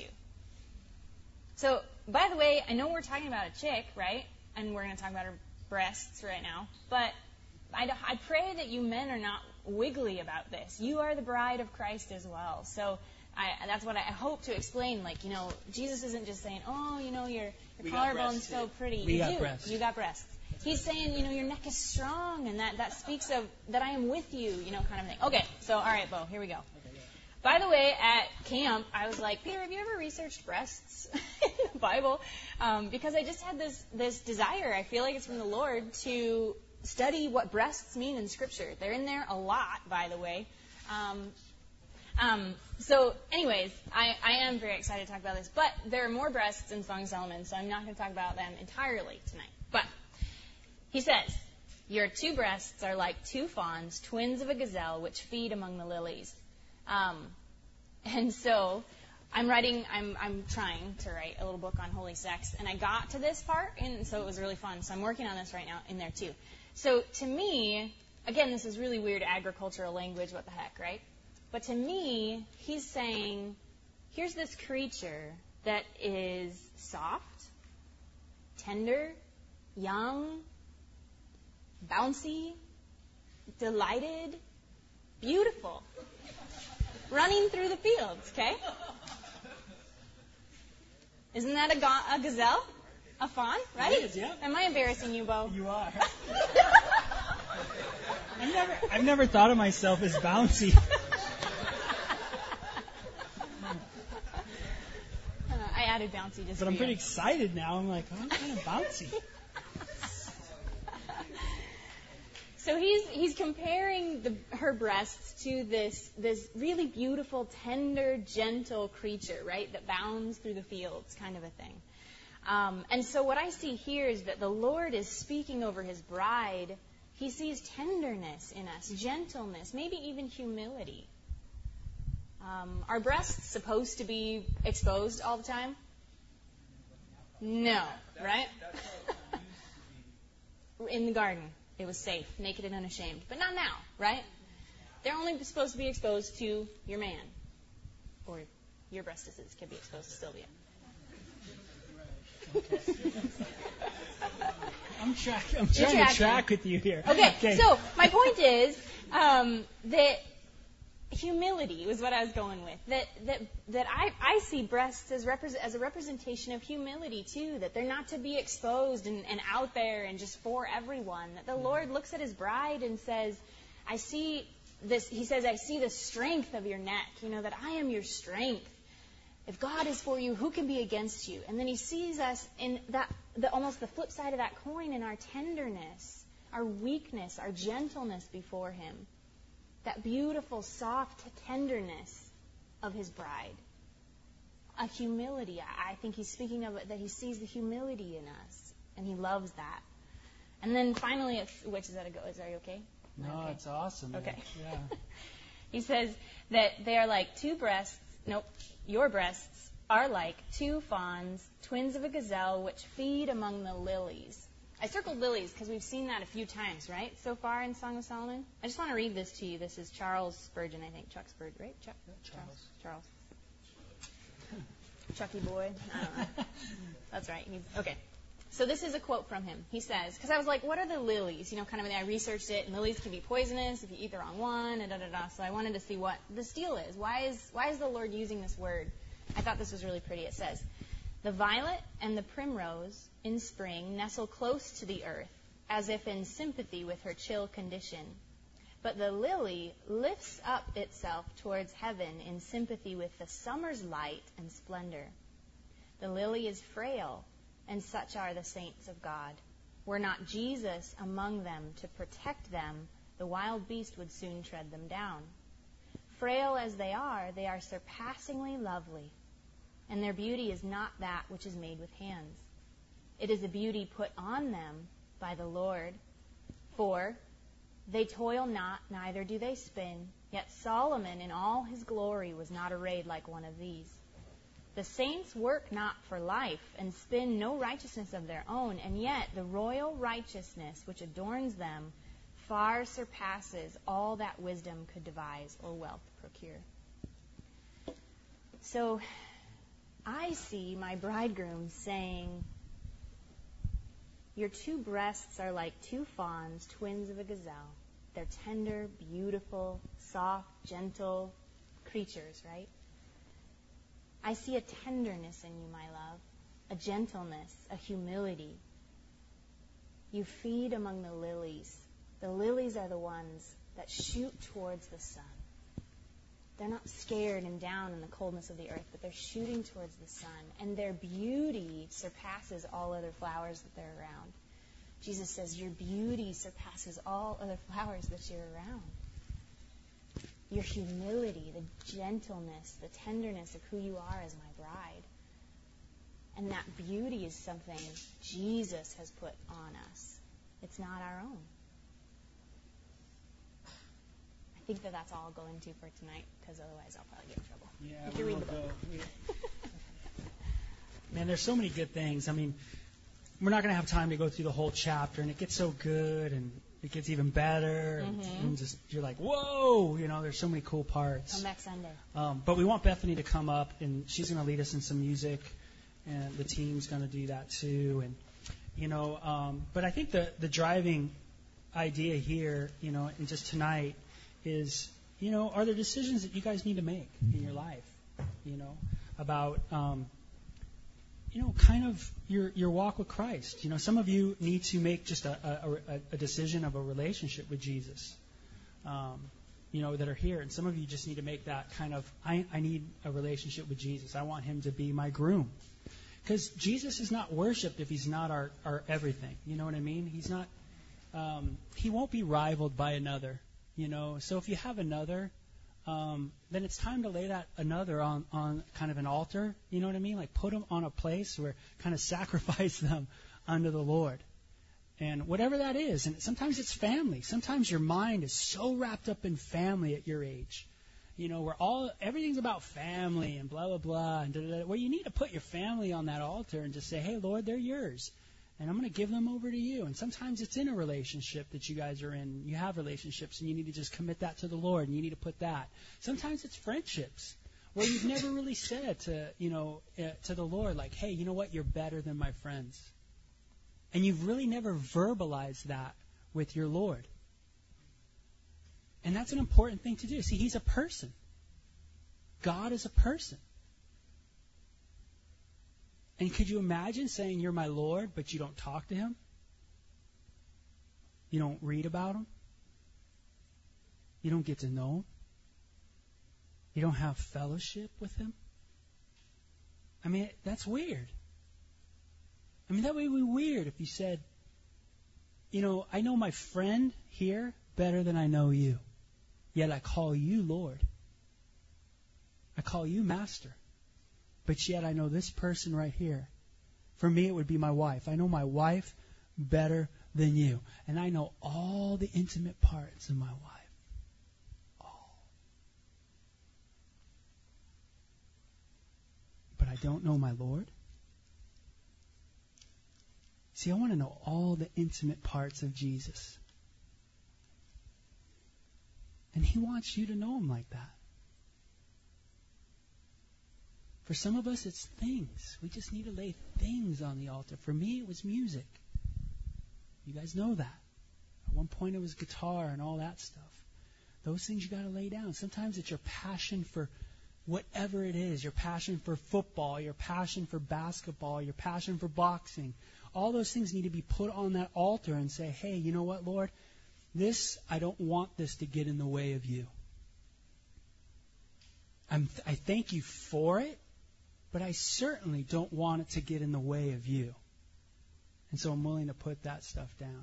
So, by the way, I know we're talking about a chick, right? And we're going to talk about her breasts right now. But I, I pray that you men are not wiggly about this. You are the bride of Christ as well. So I, that's what I hope to explain. Like, you know, Jesus isn't just saying, oh, you know, your, your collarbone's so pretty. We you got do. breasts. You got breasts. He's saying, you know, your neck is strong, and that, that speaks of that I am with you, you know, kind of thing. Okay, so, all right, Bo, here we go. By the way, at camp, I was like, Peter, have you ever researched breasts in the Bible? Um, because I just had this this desire, I feel like it's from the Lord, to study what breasts mean in Scripture. They're in there a lot, by the way. Um, um, so, anyways, I, I am very excited to talk about this. But there are more breasts in Song of Solomon, so I'm not going to talk about them entirely tonight. But he says, your two breasts are like two fawns, twins of a gazelle, which feed among the lilies. Um, and so I'm writing, I'm, I'm trying to write a little book on holy sex, and I got to this part, and so it was really fun. So I'm working on this right now in there too. So to me, again, this is really weird agricultural language, what the heck, right? But to me, he's saying, here's this creature that is soft, tender, young, bouncy, delighted, beautiful. Running through the fields, okay? Isn't that a, ga- a gazelle? A fawn, right? It is, yeah. Am I embarrassing you, Bo? You are. I've never, I've never thought of myself as bouncy. uh, I added bouncy just But for I'm you. pretty excited now. I'm like, oh, I'm kind of bouncy. So he's he's comparing the, her breasts to this this really beautiful, tender, gentle creature, right, that bounds through the fields, kind of a thing. Um, and so what I see here is that the Lord is speaking over His bride. He sees tenderness in us, gentleness, maybe even humility. Um, are breasts supposed to be exposed all the time? No, right? In the garden. It was safe, naked and unashamed. But not now, right? They're only supposed to be exposed to your man. Or your breastises can be exposed to Sylvia. I'm, track, I'm trying to track with you here. Okay, okay. So my point is um, that humility was what I was going with. That that that I, I see breasts as repre- as a representation of humility too. That they're not to be exposed and, and out there and just for everyone. That the Lord looks at His bride and says, "I see this." He says, "I see the strength of your neck. You know that I am your strength. If God is for you, who can be against you?" And then He sees us in that the almost the flip side of that coin in our tenderness, our weakness, our gentleness before Him. That beautiful, soft tenderness of His bride. A humility. I think He's speaking of it, that He sees the humility in us, and He loves that. And then finally, if, which is that a go? Is that okay? No, okay. It's awesome. Man. Okay. Yeah. He says that they are like two breasts. Nope, your breasts are like two fawns, twins of a gazelle, which feed among the lilies. I circled lilies because we've seen that a few times, right, so far in Song of Solomon. I just want to read this to you. This is Charles Spurgeon, I think. Chuck Spurgeon, right? Chuck? Yeah, Charles. Charles. Chucky boy. I don't know. That's right. He's, okay. So this is a quote from him. He says, because I was like, what are the lilies? You know, kind of, I researched it, and lilies can be poisonous if you eat the wrong one, and da da da. So I wanted to see what this deal is. Why is why is the Lord using this word? I thought this was really pretty. It says, the violet and the primrose in spring nestle close to the earth, as if in sympathy with her chill condition. But the lily lifts up itself towards heaven in sympathy with the summer's light and splendor. The lily is frail, and such are the saints of God. Were not Jesus among them to protect them, the wild beast would soon tread them down. Frail as they are, they are surpassingly lovely, and their beauty is not that which is made with hands. It is a beauty put on them by the Lord. For they toil not, neither do they spin, yet Solomon in all his glory was not arrayed like one of these. The saints work not for life, and spin no righteousness of their own, and yet the royal righteousness which adorns them far surpasses all that wisdom could devise or wealth procure. So I see my bridegroom saying, your two breasts are like two fawns, twins of a gazelle. They're tender, beautiful, soft, gentle creatures, right? I see a tenderness in you, my love, a gentleness, a humility. You feed among the lilies. The lilies are the ones that shoot towards the sun. They're not scared and down in the coldness of the earth, but they're shooting towards the sun. And their beauty surpasses all other flowers that they're around. Jesus says, your beauty surpasses all other flowers that you're around. Your humility, the gentleness, the tenderness of who you are as my bride. And that beauty is something Jesus has put on us. It's not our own. I think that that's all I'll go into for tonight, because otherwise I'll probably get in trouble. Yeah, you can we read the will book. go. Man, there's so many good things. I mean, we're not going to have time to go through the whole chapter, and it gets so good, and it gets even better, and, Mm-hmm. and just you're like, whoa, you know, there's so many cool parts. Come back Sunday. Um, but we want Bethany to come up, and she's going to lead us in some music, and the team's going to do that too. And you know, um, but I think the the driving idea here, you know, and just tonight is, you know, are there decisions that you guys need to make in your life, you know, about, um, you know, kind of your your walk with Christ. You know, some of you need to make just a, a, a decision of a relationship with Jesus, um, you know, that are here. And some of you just need to make that kind of, I, I need a relationship with Jesus. I want him to be my groom. Because Jesus is not worshipped if he's not our, our everything. You know what I mean? He's not, um, he won't be rivaled by another, you know. So if you have another, um, then it's time to lay that another on, on kind of an altar. You know what I mean? Like put them on a place where kind of sacrifice them unto the Lord. And whatever that is. And sometimes it's family. Sometimes your mind is so wrapped up in family at your age. You know, where all everything's about family and blah, blah, blah. And da, da, da, where you need to put your family on that altar and just say, hey, Lord, they're yours. And I'm going to give them over to you. And sometimes it's in a relationship that you guys are in. You have relationships, and you need to just commit that to the Lord, and you need to put that. Sometimes it's friendships where you've never really said to, you know, uh, to the Lord, like, hey, you know what? You're better than my friends. And you've really never verbalized that with your Lord. And that's an important thing to do. See, he's a person. God is a person. And could you imagine saying you're my Lord, but you don't talk to him? You don't read about him? You don't get to know him? You don't have fellowship with him? I mean, that's weird. I mean, that would be weird if you said, you know, I know my friend here better than I know you. Yet I call you Lord. I call you Master. But yet I know this person right here. For me, it would be my wife. I know my wife better than you. And I know all the intimate parts of my wife. All. But I don't know my Lord. See, I want to know all the intimate parts of Jesus. And he wants you to know him like that. For some of us, it's things. We just need to lay things on the altar. For me, it was music. You guys know that. At one point, it was guitar and all that stuff. Those things you got to lay down. Sometimes it's your passion for whatever it is. Your passion for football, your passion for basketball, your passion for boxing. All those things need to be put on that altar and say, hey, you know what, Lord? This, I don't want this to get in the way of you. I'm, I thank you for it, but I certainly don't want it to get in the way of you. And so I'm willing to put that stuff down.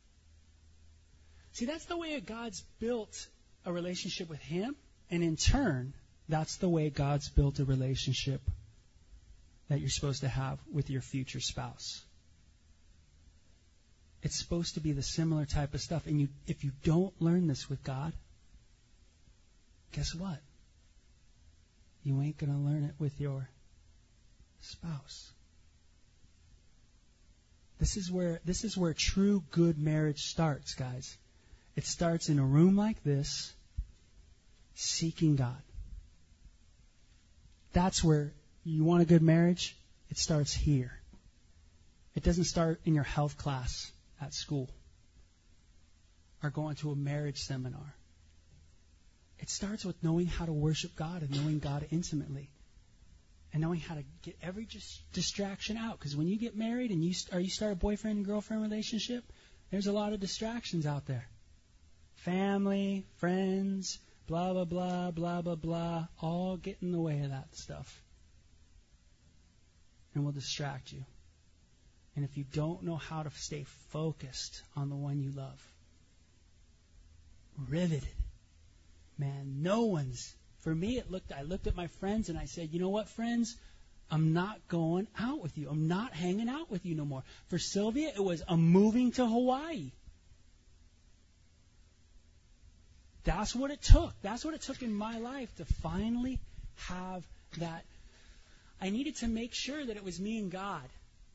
See, that's the way God's built a relationship with Him. And in turn, that's the way God's built a relationship that you're supposed to have with your future spouse. It's supposed to be the similar type of stuff. And you, if you don't learn this with God, guess what? You ain't going to learn it with your spouse. This is where this is where true good marriage starts, guys. It starts in a room like this, seeking God. That's where you want a good marriage. It starts here. It doesn't start in your health class at school or going to a marriage seminar. It starts with knowing how to worship God and knowing God intimately. And knowing how to get every just distraction out. Because when you get married and you, or you start a boyfriend and girlfriend relationship, there's a lot of distractions out there. Family, friends, blah, blah, blah, blah, blah, blah, all get in the way of that stuff. And will distract you. And if you don't know how to stay focused on the one you love, riveted, man, no one's. For me, it looked. I looked at my friends and I said, you know what, friends? I'm not going out with you. I'm not hanging out with you no more. For Sylvia, it was, I'm moving to Hawaii. That's what it took. That's what it took in my life to finally have that. I needed to make sure that it was me and God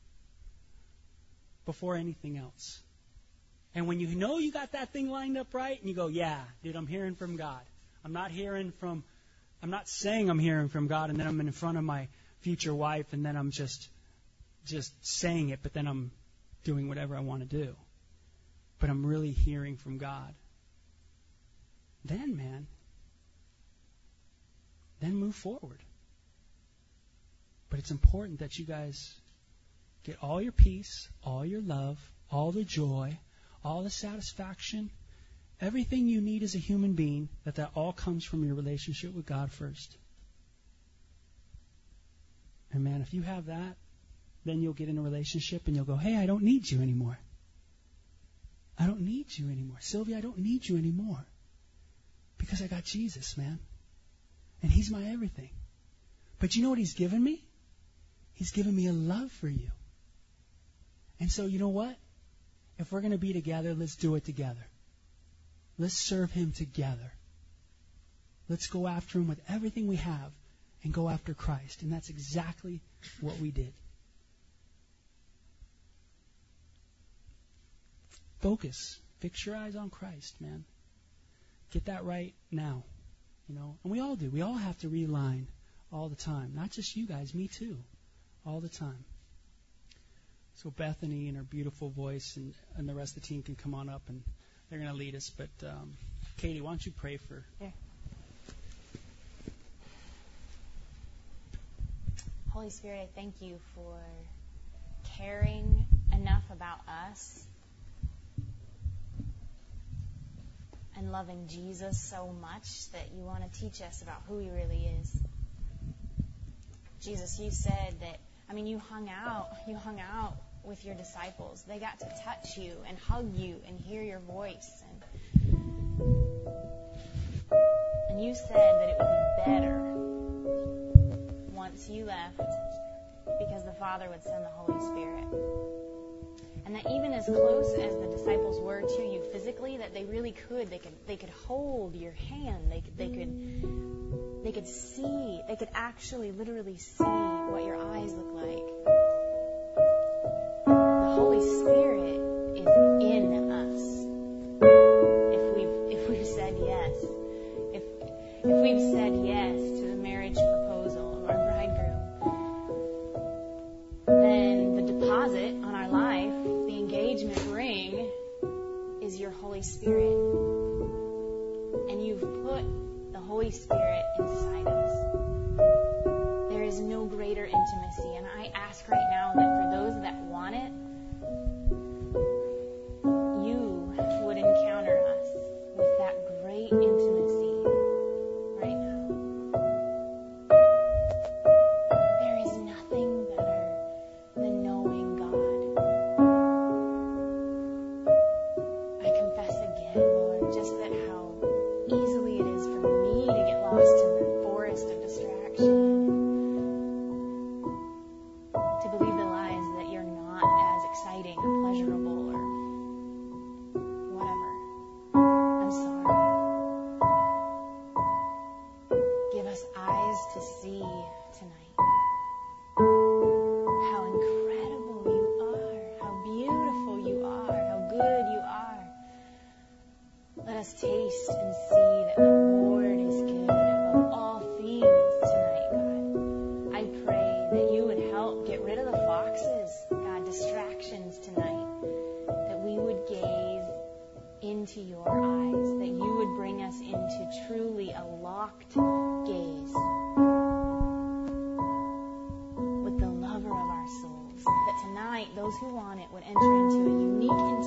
before anything else. And when you know you got that thing lined up right, and you go, yeah, dude, I'm hearing from God. I'm not hearing from, I'm not saying I'm hearing from God, and then I'm in front of my future wife, and then I'm just, just saying it, but then I'm doing whatever I want to do. But I'm really hearing from God. Then, man, then move forward. But it's important that you guys get all your peace, all your love, all the joy, all the satisfaction, everything you need as a human being, that that all comes from your relationship with God first. And man, if you have that, then you'll get in a relationship and you'll go, hey, I don't need you anymore. I don't need you anymore. Sylvia, I don't need you anymore. Because I got Jesus, man. And He's my everything. But you know what He's given me? He's given me a love for you. And so you know what? If we're going to be together, let's do it together. Let's serve Him together. Let's go after Him with everything we have and go after Christ. And that's exactly what we did. Focus. Fix your eyes on Christ, man. Get that right now. You know, and we all do. We all have to realign all the time. Not just you guys, me too. All the time. So Bethany and her beautiful voice and, and the rest of the team can come on up and they're going to lead us. But um, Katie, why don't you pray for... Yeah. Holy Spirit, I thank you for caring enough about us and loving Jesus so much that you want to teach us about who He really is. Jesus, you said that, I mean, you hung out, you hung out with your disciples. They got to touch you and hug you and hear your voice. And, and you said that it would be better once you left because the Father would send the Holy Spirit. And that even as close as the disciples were to you physically, that they really could, they could, they could hold your hand. They could, they could, they could see, they could actually literally see what your eyes look like. The Holy Spirit is in us. If we've, if we've said yes, if, if we've said yes to the marriage proposal of our bridegroom, your Holy Spirit. And you've put the Holy Spirit inside us. There is no greater intimacy. And I ask right now that for those that want it, you would encounter us with that great intimacy right now. There is nothing better than knowing God. I confess again, Lord, just that how easily it is for me to get lost in the forest of distraction, to believe the lies that you're not as exciting or pleasurable or whatever. I'm sorry. Give us eyes to see tonight how incredible you are, how beautiful you are, how good you are. Let us taste and see that the Lord is good above all things tonight, God. I pray that you would help get rid of the foxes, God, distractions tonight, that we would gaze into your eyes, that you would bring us into truly a locked gaze with the lover of our souls, that tonight those who want it would enter into a unique